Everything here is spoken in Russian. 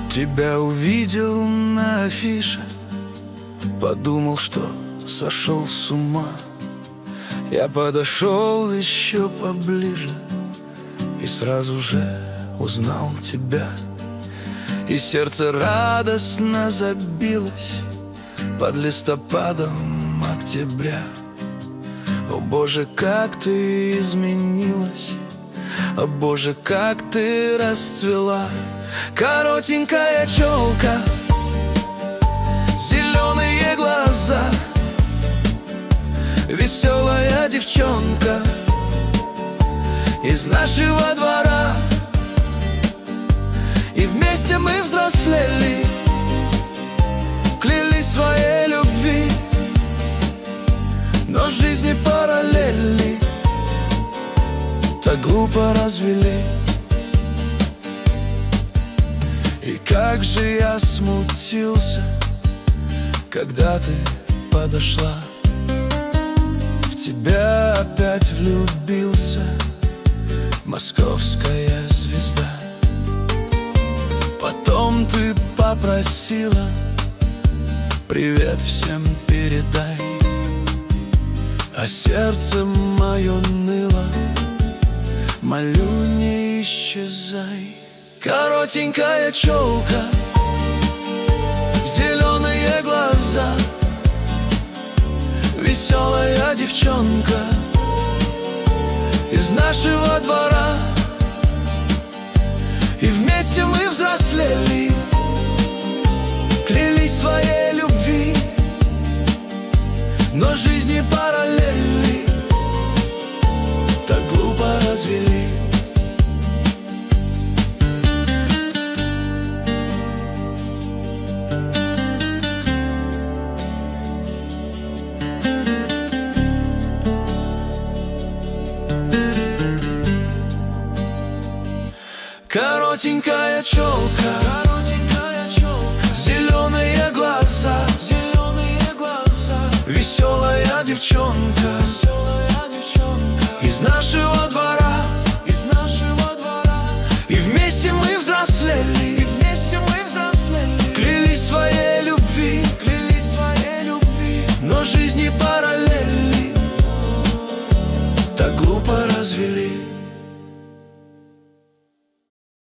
Тебя увидел на афише, подумал, что сошел с ума. Я подошел еще поближе и сразу же узнал тебя. И сердце радостно забилось под листопадом октября. О Боже, как ты изменилась, о Боже, как ты расцвела. Коротенькая челка, зеленые глаза, веселая девчонка из нашего двора. И вместе мы взрослели, клялись своей любви, но жизни параллели так глупо развели. И как же я смутился, когда ты подошла. В тебя опять влюбился, московская звезда. Потом ты попросила: привет всем передай. А сердце мое ныло: молю, не исчезай. Коротенькая челка, зеленые глаза, веселая девчонка из нашего двора. И вместе мы взрослели, клялись своей любви, но жизни параллели так глупо развели. Коротенькая челка, зеленые глаза, веселая девчонка из нашего